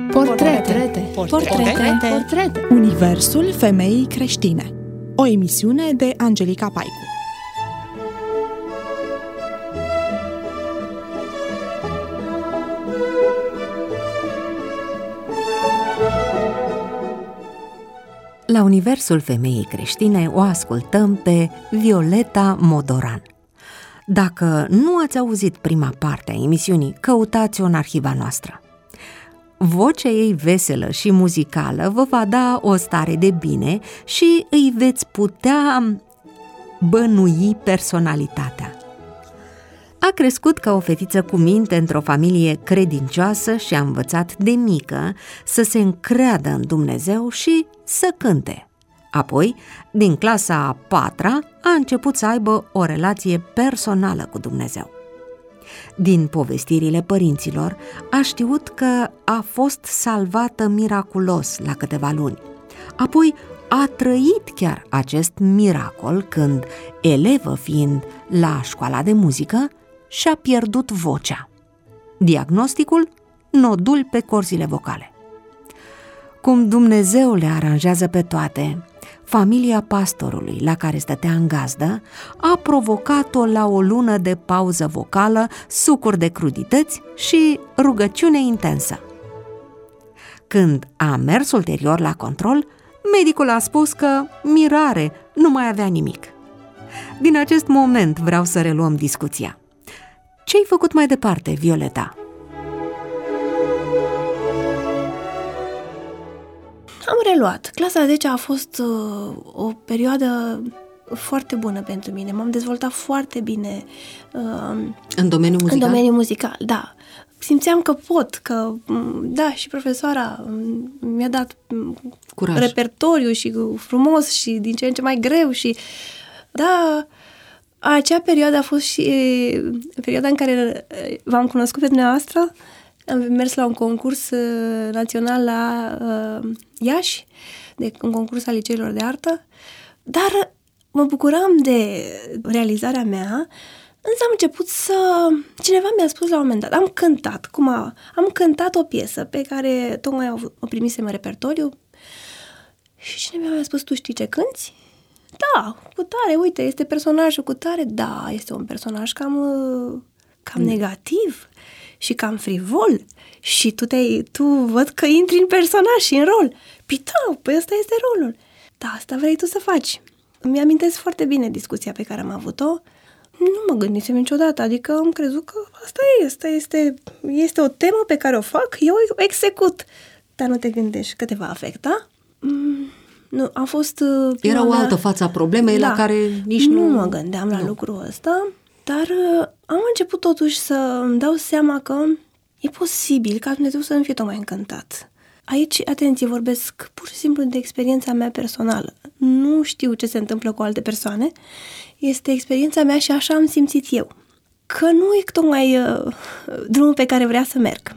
Portrete. Universul femeii creștine. O emisiune de Angelica Paicu. La Universul femeii creștine o ascultăm pe Violeta Modoran. Dacă nu ați auzit prima parte a emisiunii, căutați-o în arhiva noastră. Vocea ei veselă și muzicală vă va da o stare de bine și îi veți putea bănui personalitatea. A crescut ca o fetiță cu minte într-o familie credincioasă și a învățat de mică să se încreadă în Dumnezeu și să cânte. Apoi, din clasa a 4-a, a început să aibă o relație personală cu Dumnezeu. Din povestirile părinților, a știut că a fost salvată miraculos la câteva luni. Apoi a trăit chiar acest miracol când, elevă fiind la școala de muzică, și-a pierdut vocea. Diagnosticul? Nodul pe corzile vocale. Cum Dumnezeu le aranjează pe toate, familia pastorului la care stătea în gazdă a provocat-o la o lună de pauză vocală, sucuri de crudități și rugăciune intensă. Când a mers ulterior la control, medicul a spus că, mirare, nu mai avea nimic. Din acest moment vreau să reluăm discuția. Ce-ai făcut mai departe, Violeta? Am reluat. Clasa a 10 a fost o perioadă foarte bună pentru mine. M-am dezvoltat foarte bine În domeniul muzical? În domeniul muzical, da. Simțeam că pot, că, da, și profesoara mi-a dat curaj, repertoriu și frumos și din ce în ce mai greu și, da, acea perioadă a fost și perioada în care v-am cunoscut pe dumneavoastră. Am mers la un concurs național la Iași, un concurs al liceilor de artă, dar mă bucuram de realizarea mea, însă am început să... Cineva mi-a spus la un moment dat, am cântat o piesă pe care tocmai o primisem în repertoriu și cineva mi-a spus, tu știi ce cânti? Da, cu tare, uite, este personajul cu tare, da, este un personaj cam negativ și cam frivol și tu văd că intri în personaj și în rol. Păi ăsta este rolul. Da, asta vrei tu să faci. Îmi amintesc foarte bine discuția pe care am avut-o. Nu mă gândisem niciodată, adică am crezut că asta este o temă pe care o fac, eu o execut. Dar nu te gândești că te va afecta? Nu, a fost... Era o altă față a problemei, da, la care nici nu mă gândeam la lucrul ăsta, dar am început totuși să îmi dau seama că e posibil ca Dumnezeu să nu fie tocmai încântat. Aici, atenție, vorbesc pur și simplu de experiența mea personală. Nu știu ce se întâmplă cu alte persoane, este experiența mea și așa am simțit eu. Că nu e tocmai drumul pe care vrea să merg.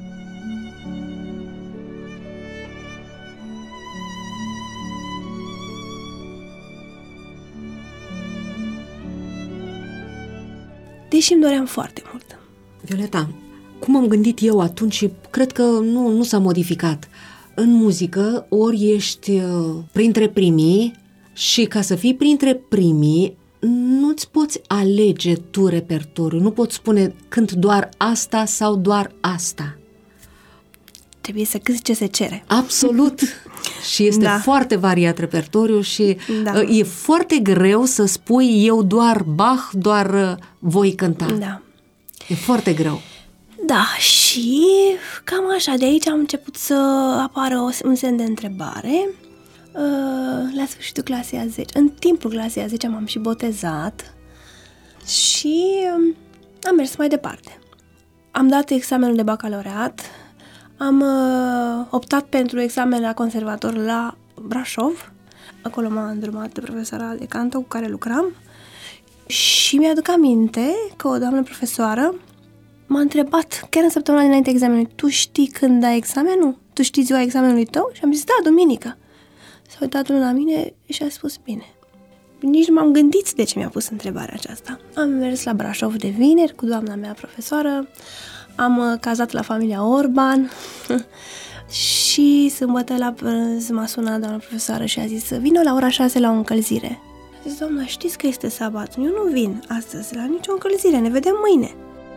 Deși îmi doream foarte mult. Violeta, cum am gândit eu atunci și cred că nu s-a modificat. În muzică, ori ești printre primii și ca să fii printre primii, nu-ți poți alege tu repertoriu, nu poți spune cânt doar asta sau doar asta. Trebuie să cânti ce se cere. Absolut! Și este foarte variat repertoriu și e foarte greu să spui eu doar Bach, doar voi cânta. Da. E foarte greu. Da, și cam așa, de aici am început să apară un semn de întrebare. La sfârșitul clasei a 10, în timpul clasei a 10 m-am și botezat și am mers mai departe. Am dat examenul de bacalaureat, am optat pentru examen la conservator la Brașov, acolo m-a îndrumat profesoara de canto cu care lucram și mi-aduc aminte că o doamnă profesoară m-a întrebat chiar în săptămâna dinainte examenului, tu știi când dai examenul? Tu știi ziua examenului tău? Și am zis, da, duminică. S-a uitat unul la mine și a spus, bine. Nici nu m-am gândit de ce mi-a pus întrebarea aceasta. Am mers la Brașov de vineri cu doamna mea profesoară, am cazat la familia Orban, sâmbătă la prânz m-a sunat doamna profesoară și a zis: vină la ora 6 la o încălzire. A zis: doamna, știți că este sabat, eu nu vin astăzi la nicio încălzire, ne vedem mâine.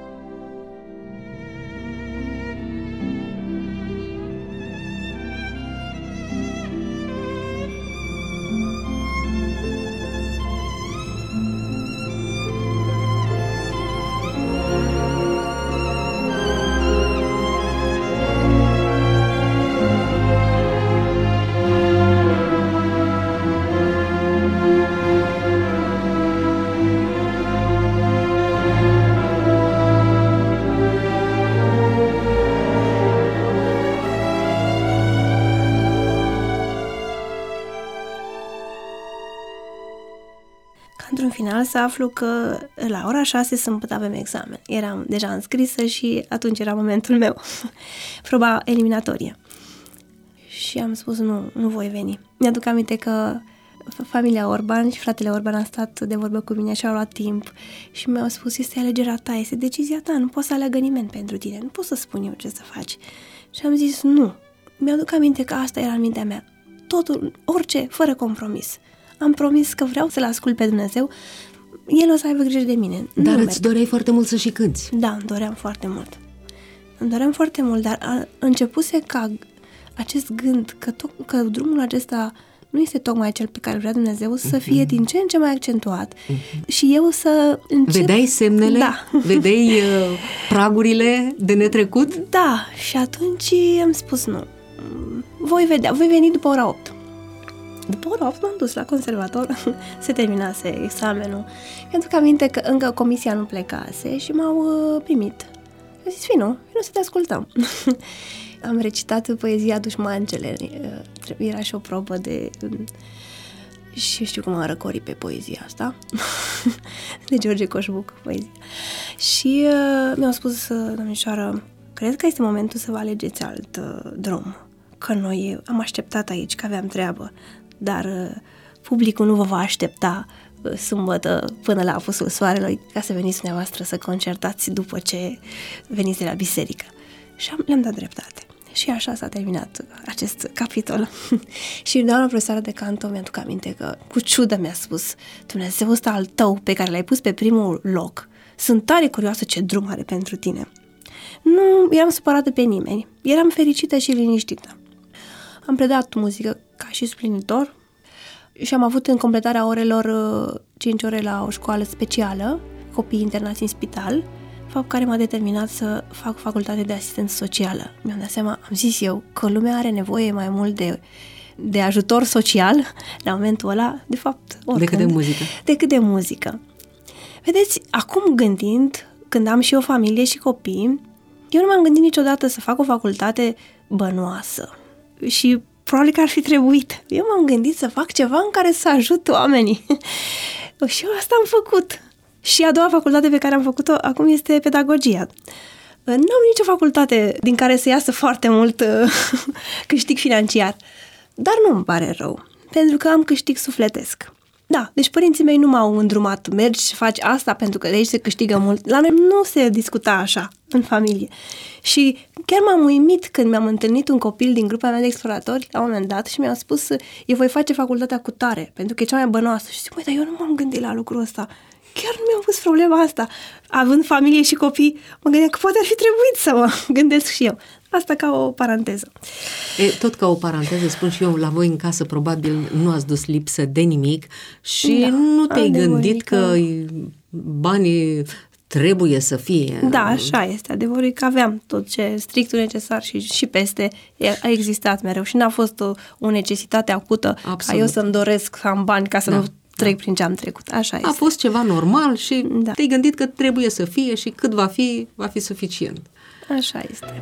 Într-un final să aflu că la ora 6 sâmbătă avem examen. Eram deja înscrisă și atunci era momentul meu, proba eliminatorie. Și am spus nu voi veni. Mi-aduc aminte că familia Orban și fratele Orban a stat de vorbă cu mine și au luat timp și mi-au spus: este alegerea ta, este decizia ta, nu poți să aleagă nimeni pentru tine, nu pot să spun eu ce să faci. Și am zis nu. Mi-aduc aminte că asta era în mintea mea. Totul, orice, fără compromis. Am promis că vreau să-L ascult pe Dumnezeu, El o să aibă grijă de mine. Dar îți doreai foarte mult să și cânți. Da, îmi doream foarte mult. Dar începuse ca acest gând că drumul acesta nu este tocmai cel pe care vrea Dumnezeu, să fie din ce în ce mai accentuat. Și eu să încep... Vedeai semnele? Da. Vedeai pragurile de netrecut? Da, și atunci am spus nu. Voi veni după ora 8. După ora 8 m-am dus la conservator, se terminase examenul. Mi-aduc aminte că încă comisia nu plecase și m-au primit. Am zis: vino să te ascultăm. Am recitat poezia Dușmancele, era și o probă și știu cum am răcorit pe poezia asta, de George Coșbuc, poezia. Și mi-au spus: domnișoară, cred că este momentul să vă alegeți alt drum, că noi am așteptat aici, că aveam treabă, dar publicul nu vă va aștepta sâmbătă până la apusul soarelui ca să veniți dumneavoastră să concertați după ce veniți de la biserică. Și le-am dat dreptate. Și așa s-a terminat acest capitol. Și doamna profesoară de canto mi-aduc aminte că cu ciudă mi-a spus: Dumnezeu ăsta al tău pe care l-ai pus pe primul loc, sunt tare curioasă ce drum are pentru tine. Nu eram supărată pe nimeni, eram fericită și liniștită. Am predat muzică ca și suplinitor și am avut în completarea orelor 5 ore la o școală specială, copii internați în spital, fapt care m-a determinat să fac facultate de asistență socială. Mi-am dat seama, am zis eu, că lumea are nevoie mai mult de ajutor social la momentul ăla, de fapt, oricând, decât de muzică. Vedeți, acum gândind, când am și o familie și copii, eu nu m-am gândit niciodată să fac o facultate bănoasă. Și probabil că ar fi trebuit. Eu m-am gândit să fac ceva în care să ajut oamenii. Și eu asta am făcut. Și a doua facultate pe care am făcut-o acum este pedagogia. Nu am nicio facultate din care să iasă foarte mult câștig financiar. Dar nu îmi pare rău, pentru că am câștig sufletesc. Da, deci părinții mei nu m-au îndrumat: mergi și faci asta pentru că de aici se câștigă mult. La noi nu se discuta așa în familie. Și chiar m-am uimit când mi-am întâlnit un copil din grupa mea de exploratori la un moment dat și mi-a spus: eu voi face facultatea cu tare, pentru că e cea mai bănoasă. Și zic: măi, dar eu nu m-am gândit la lucrul ăsta. Chiar nu mi-am pus problema asta. Având familie și copii, mă gândeam că poate ar fi trebuit să mă gândesc și eu. Asta ca o paranteză. Tot ca o paranteză, spun și eu, la voi în casă probabil nu ați dus lipsă de nimic și nu te-ai gândit că banii trebuie să fie. Da, așa este. Adevărul e că aveam tot ce strictul necesar și peste a existat mereu și n-a fost o necesitate acută. Absolut. Ca eu să-mi doresc să am bani ca să nu trec prin ce am trecut. Așa este. A fost ceva normal și te-ai gândit că trebuie să fie și cât va fi suficient. Așa este.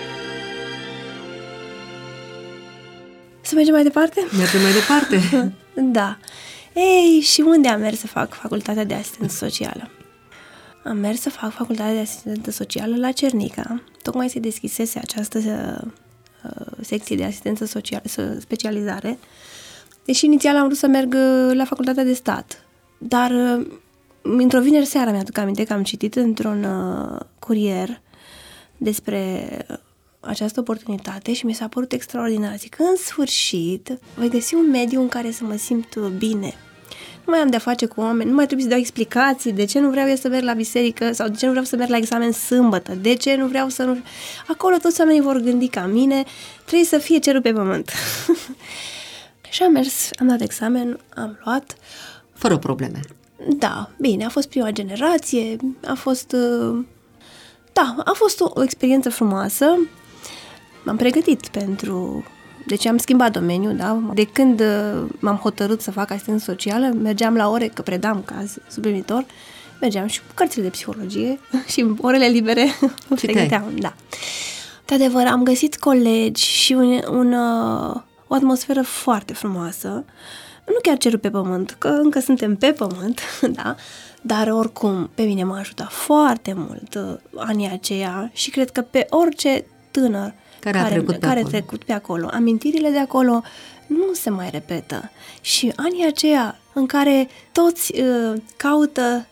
Să mergem mai departe? Mergem mai departe. Da. Ei, și unde am mers să fac facultatea de asistență socială? Am mers să fac facultatea de asistență socială la Cernica. Tocmai se deschisese această secție de asistență socială, specializare. Deși inițial am vrut să merg la facultatea de stat. Dar într-o vineri seara mi-aduc aminte că am citit într-un curier despre această oportunitate și mi s-a părut extraordinar. Zic, în sfârșit, voi găsi un mediu în care să mă simt bine. Nu mai am de-a face cu oameni, nu mai trebuie să dau explicații de ce nu vreau eu să merg la biserică sau de ce nu vreau să merg la examen sâmbătă, de ce nu vreau să nu... Acolo toți oamenii vor gândi ca mine, trebuie să fie cerul pe pământ. Și am mers, am dat examen, am luat. Fără probleme. Da, bine, a fost prima generație, a fost o experiență frumoasă. M-am pregătit pentru... Deci am schimbat domeniul, da? De când m-am hotărât să fac asistență socială, mergeam la ore, că predam ca suplinitor, mergeam și cu cărțile de psihologie și în orele libere pregăteam, da. De adevăr, am găsit colegi și o atmosferă foarte frumoasă. Nu chiar cerul pe pământ, că încă suntem pe pământ, da? Dar oricum, pe mine m-a ajutat foarte mult anii aceia și cred că pe orice tânăr care a trecut pe acolo. Amintirile de acolo nu se mai repetă. Și anii aceia în care toți caută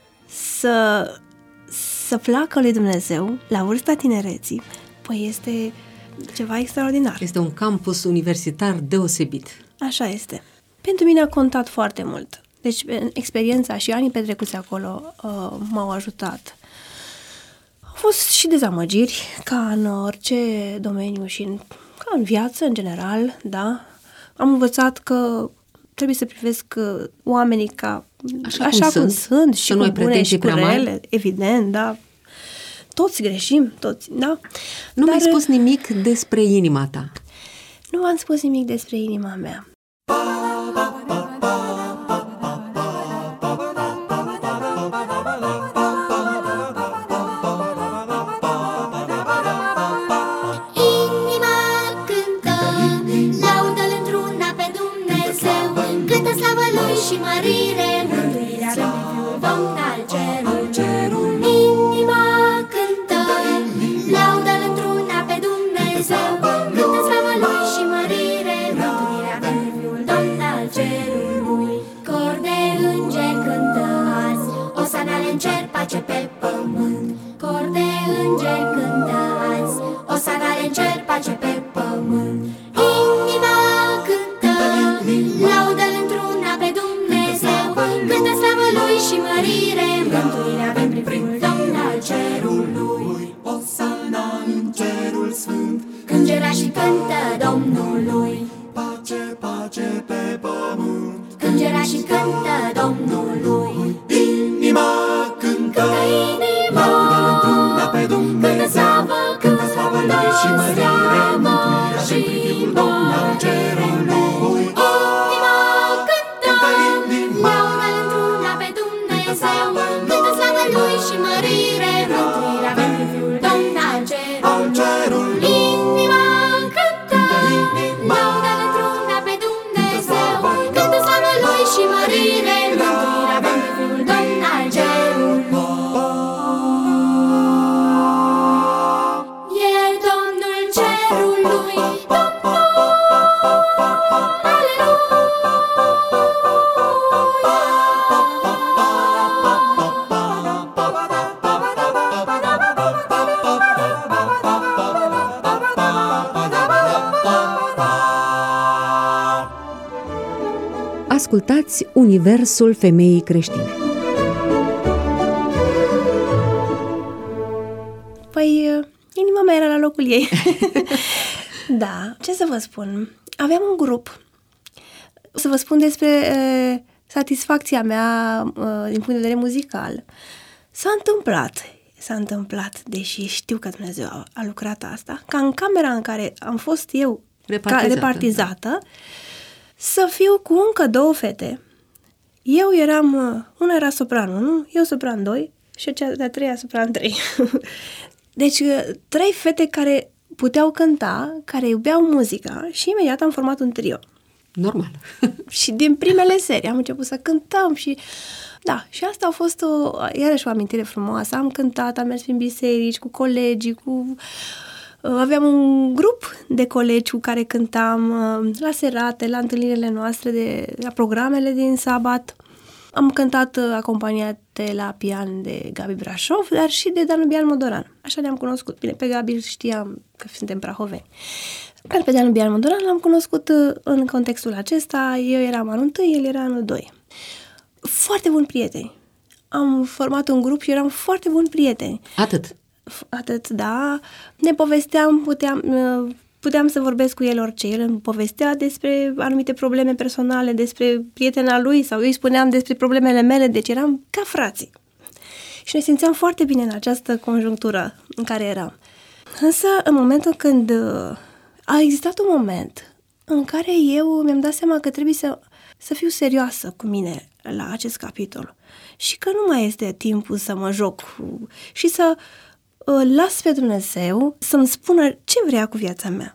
să placă lui Dumnezeu la vârsta tinereții, păi este ceva extraordinar. Este un campus universitar deosebit. Așa este. Pentru mine a contat foarte mult. Deci experiența și anii petrecuți acolo m-au ajutat. Au fost și dezamăgiri, ca în orice domeniu și ca în viață, în general, da. Am învățat că trebuie să privesc oamenii ca așa cum sunt și cu bune și cu rele, evident, da. Toți greșim, toți, da. Nu mi-ai spus nimic despre inima ta. Nu am spus nimic despre inima mea. Și mărire, mântuirea pentru Domn al cerul. Inima cântă, laudă-L într-una pe Dumnezeu. Cântă slavă Lui și mărire, mântuirea pentru Fiul Domn al cerului. Cor de îngeri cântă azi, osanale în cer, pace pe pământ. Cor de îngeri cântă azi, osanale în cer, pace pe pământ. Inima cântă, laudă-L într-una pe Dumnezeu. Cântă slavă Lui și mărire, mântuirea avem prin Fiul Domn al cerului. Osana în cerul sfânt, Îngerașii cântă Domnului. pace, pace pe pământ. Îngerașii cântă Domnului. Inima cântă, Inima laudă-L într-una pe Dumnezeu. Cântă slavă Lui și mărire, mântuirea avem prin Fiul Domn al cerului. Laudă-L într-una pe Dumnezeu. Cântă slavă Lui și mărire, mântuirea avem prin Fiul Domn al cerului. Inima cântă, laudă-L într-una pe Dumnezeu. Cântă slavă Lui și mărire, mântuirea avem prin Fiul Domn al cerului. E Domnul cerului, Domnul, Ascultați Universul Femeii Creștine. Păi, inima mea era la locul ei. Da, ce să vă spun? Aveam un grup. Să vă spun despre satisfacția mea din punct de vedere muzical. S-a întâmplat, deși știu că Dumnezeu a lucrat asta, ca în camera în care am fost eu repartizată, să fiu cu încă 2 fete. Eu eram, una era sopran 1, eu sopran 2 și cea de-a 3-a sopran 3. Deci 3 fete care puteau cânta, care iubeau muzica și imediat am format un trio. Normal. Și din primele serii am început să cântăm și... Da, și asta a fost iarăși o amintire frumoasă. Am cântat, am mers prin biserici cu colegii, aveam un grup de colegi cu care cântam la serate, la întâlnirile noastre, la programele din sabat. Am cântat acompaniate la pian de Gabi Brașov, dar și de Danubian Modoran. Așa ne-am cunoscut. Bine, pe Gabi știam că suntem prahoveni. Dar pe Danubian Modoran l-am cunoscut în contextul acesta. Eu eram anul 1, el era anul 2. Foarte buni prieteni. Am format un grup și eram foarte buni prieteni. Atât, da. Ne povesteam, puteam să vorbesc cu el orice. El îmi povestea despre anumite probleme personale, despre prietena lui sau eu îi spuneam despre problemele mele, deci eram ca frații. Și ne simțeam foarte bine în această conjunctură în care eram. Însă, în momentul când a existat un moment în care eu mi-am dat seama că trebuie să fiu serioasă cu mine la acest capitol și că nu mai este timpul să mă joc și să las pe Dumnezeu să-mi spună ce vrea cu viața mea.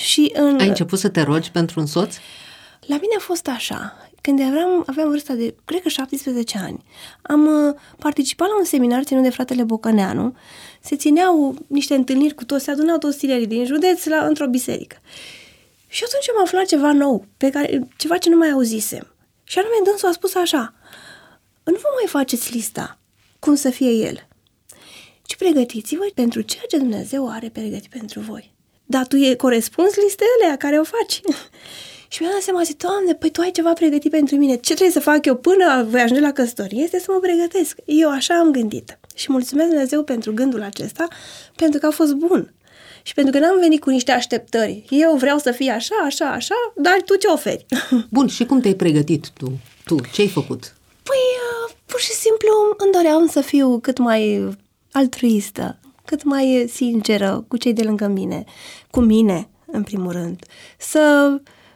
Ai început să te rogi pentru un soț? La mine a fost așa. Când aveam vârsta de, cred că 17 ani, am participat la un seminar ținut de fratele Bocăneanu. Se țineau niște întâlniri cu toți, se adunau toți tinerii din județ într-o biserică. Și atunci am aflat ceva nou, ceva ce nu mai auzisem. Și anume, dânsul a spus așa: nu vă mai faceți lista cum să fie el, ci pregătiți-vă pentru ceea ce Dumnezeu are pregătit pentru voi. Dar tu corespunzi listele care o faci. Și mi-am dat seama, zic, Doamne, păi tu ai ceva pregătit pentru mine. Ce trebuie să fac eu până voi ajunge la căsătorie este să mă pregătesc. Eu așa am gândit. Și mulțumesc Dumnezeu pentru gândul acesta, pentru că a fost bun. Și pentru că n-am venit cu niște așteptări. Eu vreau să fie așa, așa, așa, dar tu ce oferi? Bun, și cum te-ai pregătit tu? Ce ai făcut? Păi, pur și simplu îmi doream să fiu cât mai altruistă, cât mai sinceră cu cei de lângă mine, cu mine, în primul rând. Să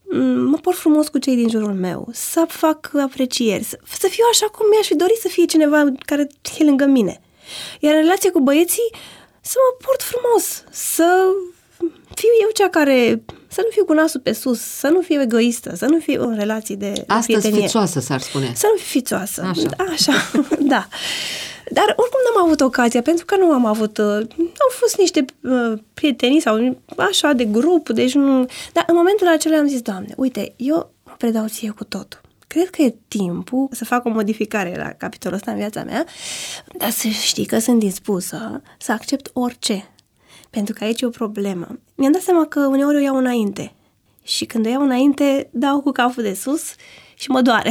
mă port frumos cu cei din jurul meu, să fac aprecieri, să fiu așa cum mi-aș fi dorit să fie cineva care e lângă mine. Iar în relație cu băieții, să mă port frumos, să fiu eu cea care, să nu fiu cu nasul pe sus, să nu fiu egoistă, să nu fiu în relații de prietenie. Astăzi fițoasă, s-ar spune. Să nu fiu fițoasă. Așa, da. Dar oricum n-am avut ocazia, pentru că nu am avut, au fost niște prietenii sau așa de grup, deci nu... Dar în momentul acela am zis, Doamne, uite, eu mă predau ție cu totul. Cred că e timpul să fac o modificare la capitolul ăsta în viața mea, dar să știi că sunt dispusă să accept orice. Pentru că aici e o problemă. Mi-am dat seama că uneori o iau înainte. Și când o iau înainte, dau cu capul de sus și mă doare.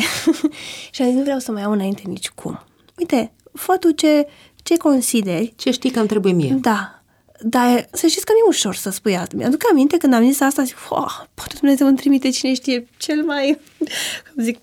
Și am zis, nu vreau să mă iau înainte nicicum. Uite, fă tu ce consideri. Ce știi că îmi trebuie mie. Da. Dar să știți că nu e ușor să spui asta. Mi-aduc aminte când am zis asta, zic, poate Dumnezeu îmi trimite cine știe cel mai... Zic,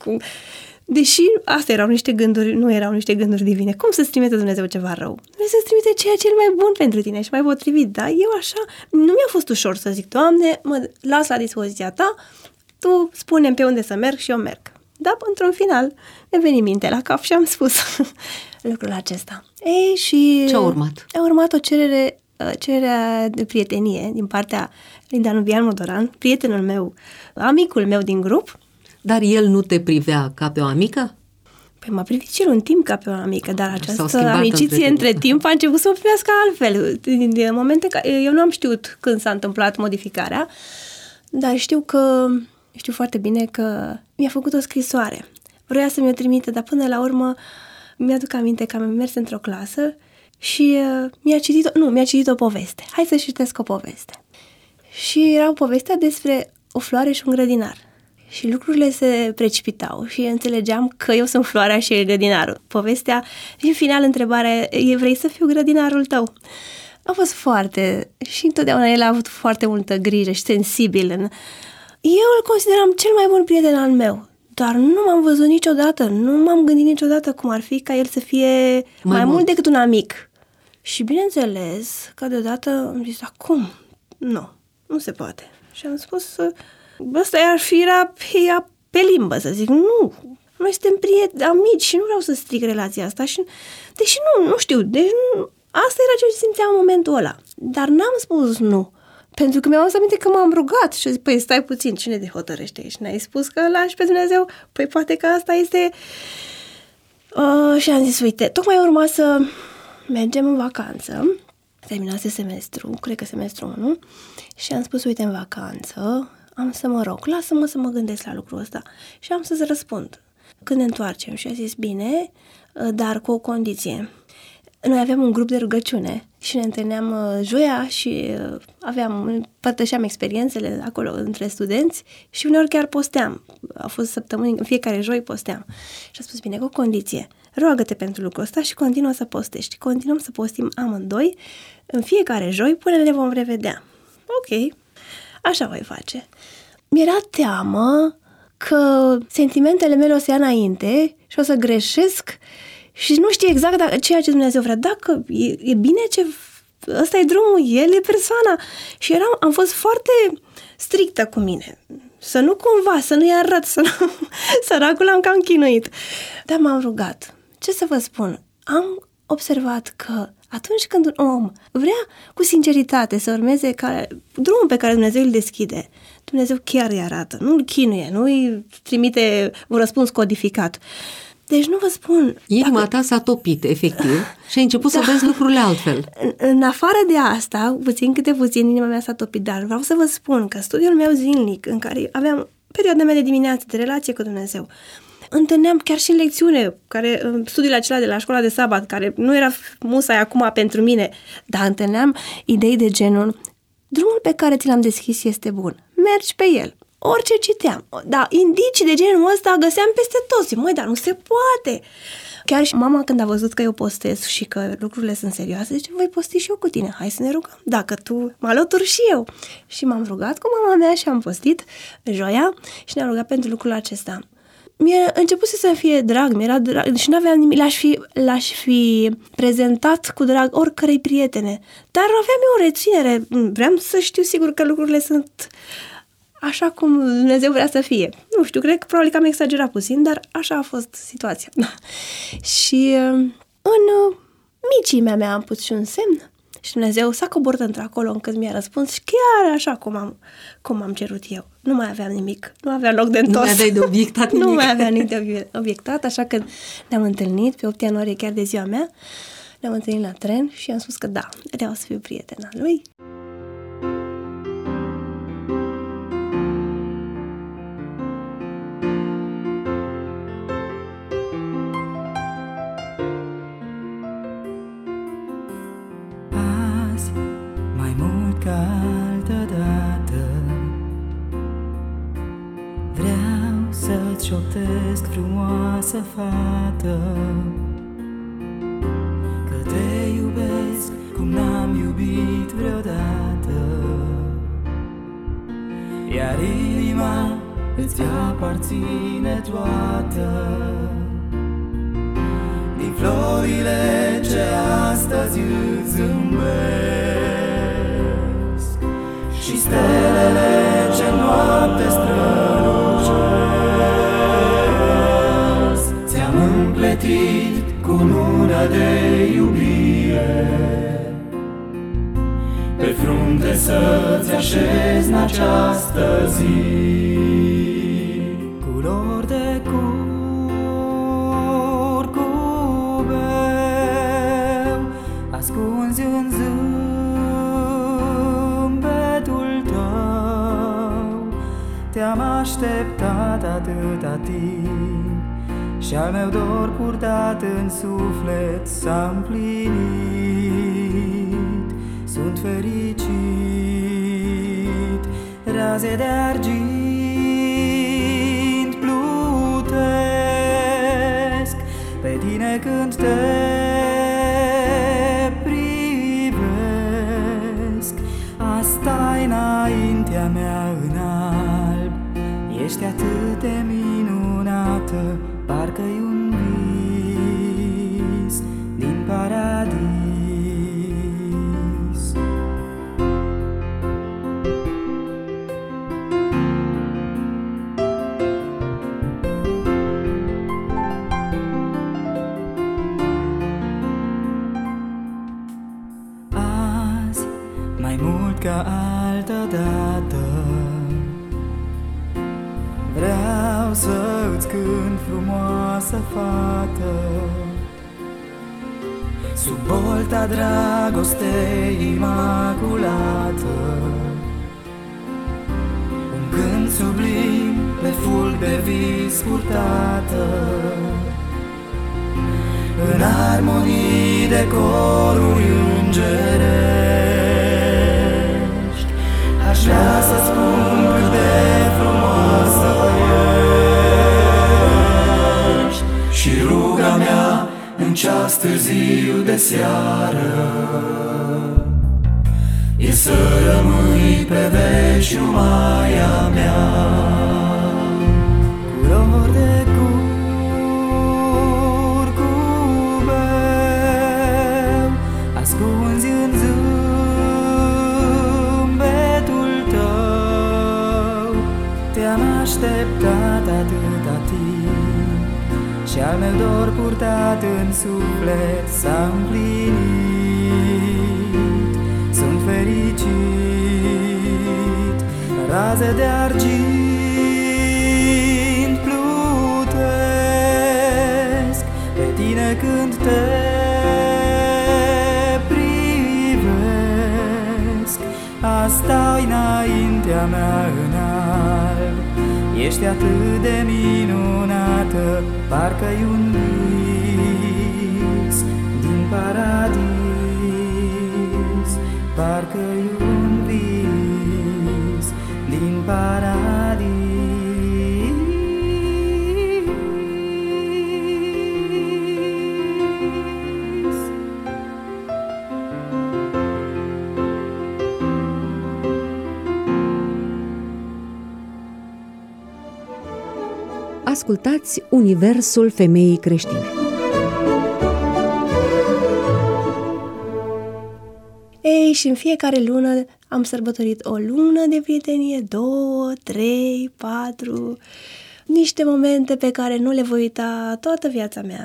deși astea erau niște gânduri, nu erau niște gânduri divine. Cum să-ți trimite Dumnezeu ceva rău? Dumnezeu să-ți trimite ceea cel mai bun pentru tine și mai potrivit. Da? Eu așa, nu mi-a fost ușor să zic, Doamne, mă las la dispoziția ta, tu spune-mi pe unde să merg și eu merg. Dar, într-un final, mi-a venit minte la cap și am spus lucrul acesta. Ei, și... Ce a urmat? A urmat o cererea de prietenie din partea lui Danubian Modoran, prietenul meu, amicul meu din grup. Dar el nu te privea ca pe o amică? Păi m-a privit și el un timp ca pe o amică, dar această amiciție între timp a început să mă privească altfel. Din momente că eu nu am știut când s-a întâmplat modificarea, dar știu foarte bine că mi-a făcut o scrisoare. Vroia să mi-o trimite, dar până la urmă mi-aduc aminte că am mers într-o clasă și mi-a citit o poveste. Hai să citesc o poveste. Și era o povestea despre o floare și un grădinar. Și lucrurile se precipitau și înțelegeam că eu sunt floarea și el grădinarul. Povestea și în final întrebarea, vrei să fiu grădinarul tău? A fost și întotdeauna el a avut foarte multă grijă și sensibil. Eu îl consideram cel mai bun prieten al meu, dar nu m-am văzut niciodată, nu m-am gândit niciodată cum ar fi ca el să fie mai mult decât un amic. Și bineînțeles că deodată am zis, acum, nu se poate. Și am spus, ăsta era pe limbă, să zic, nu, noi suntem prieteni, amici și nu vreau să stric relația asta. Și, asta era ce simțeam în momentul ăla. Dar n-am spus nu. Pentru că mi-am adus aminte că m-am rugat și zic, păi stai puțin, cine te hotărăște aici? N-ai spus că lași pe Dumnezeu? Păi poate că asta este... Și am zis, uite, tocmai urma să mergem în vacanță, terminase semestru, cred că semestru 1, și am spus, uite, în vacanță am să mă rog, lasă-mă să mă gândesc la lucrul ăsta și am să-ți răspund. Când ne întoarcem? Și a zis, bine, dar cu o condiție. Noi aveam un grup de rugăciune și ne întâlneam joia și împărtășeam experiențele acolo între studenți și uneori chiar posteam. Au fost săptămâni, în fiecare joi posteam. Și a spus, bine, cu o condiție. Roagă-te pentru lucrul ăsta și continuă să postești. Continuăm să postim amândoi în fiecare joi până ne vom revedea. Ok, așa voi face. Mi-era teamă că sentimentele mele o să ia înainte și o să greșesc și nu știu exact ceea ce Dumnezeu vrea. Dacă e bine ce... Ăsta e drumul, El e persoana. Și am fost foarte strictă cu mine. Să nu cumva, să nu-i arăt, săracul am cam chinuit. Dar m-am rugat. Ce să vă spun? Am observat că atunci când un om vrea cu sinceritate să urmeze drumul pe care Dumnezeu îl deschide, Dumnezeu chiar îi arată, nu îl chinuie, nu îi trimite un răspuns codificat. Deci nu vă spun... Inima ta s-a topit, efectiv, și ai început să vezi lucrurile altfel. În afară de asta, puțin câte puțin, inima mea s-a topit, dar vreau să vă spun că studiul meu zilnic, în care aveam perioada mea de dimineață, de relație cu Dumnezeu, întâlneam chiar și în lecțiune, studiul acela de la școala de sabat, care nu era musai acum pentru mine, dar întâlneam idei de genul, drumul pe care ți l-am deschis este bun, mergi pe el. Orice citeam, dar indicii de genul ăsta găseam peste tot. Măi, dar nu se poate. Chiar și mama, când a văzut că eu postez și că lucrurile sunt serioase, zice, voi posti și eu cu tine, hai să ne rugăm. Dacă tu, mă alătur și eu. Și m-am rugat cu mama mea și am postit joia și ne-am rugat pentru lucrul acesta. Mi-a început să fie drag, mi-era drag și n-aveam nimic, l-aș fi prezentat cu drag oricărei prietene. Dar aveam eu o reținere, vreau să știu sigur că lucrurile sunt... așa cum Dumnezeu vrea să fie. Nu știu, cred că probabil că am exagerat puțin, dar așa a fost situația. Și în micii mea am pus și un semn și Dumnezeu s-a coborât într-acolo încât mi-a răspuns și chiar așa cum am cerut eu. Nu mai aveam nimic, nu avea loc de întors. Nu mai aveai de obiectat nimic. Nu mai avea nimic de obiectat, așa că ne-am întâlnit pe 8 ianuarie, chiar de ziua mea, ne-am întâlnit la tren și am spus că da, vreau să fiu prietena lui. Șoptesc, frumoasă fată, că te iubesc cum n-am iubit vreodată. Iar inima îți aparține toată. Din florile ce astăzi îți zâmbesc și stelele ce noapte strălucesc, cu luna de iubire, pe frunte să-ți așezi în această zi. Culori de curcubeu ascunzi în zâmbetul tău. Te-am așteptat atâta timp și al meu dor purtat în suflet s-a împlinit. Sunt fericit, raze de argint plutesc pe tine când te privesc. Asta-i înaintea mea în alb, ești atât de minunată, parcă-i un vis din paradis. Azi, mai mult ca dată vreau să-ți cânt, frumoasă fată, sub bolta dragostei imaculată. Un cânt sublim pe fulg de vis purtată, în armonii de coruri îngerești. Aș vrea să spun cât de frumoasă ești, și ruga mea în ceas târziu de seară e să rămâi pe veci numai a mea. Culori de curcubeu ascunzi în zâmbetul tău, te-am așteptat atâta timp și al meu dor purtat în suflet s-a împlinit. Sunt fericit, raze de argint plutesc pe tine când te privesc. Asta-i înaintea mea în alb, ești atât de minunată, parcă-i un vis din paradis, parcă-i un vis din paradis. Ascultați Universul Femeii Creștine. Ei, și în fiecare lună am sărbătorit o lună de prietenie, 2, 3, 4, niște momente pe care nu le voi uita toată viața mea.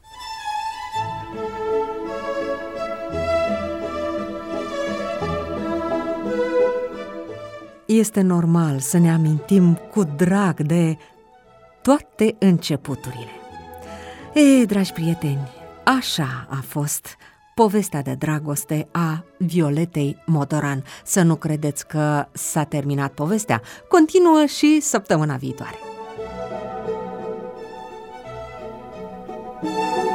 Este normal să ne amintim cu drag de toate începuturile. Ei, dragi prieteni, așa a fost povestea de dragoste a Violetei Modoran. Să nu credeți că s-a terminat povestea, continuă și săptămâna viitoare.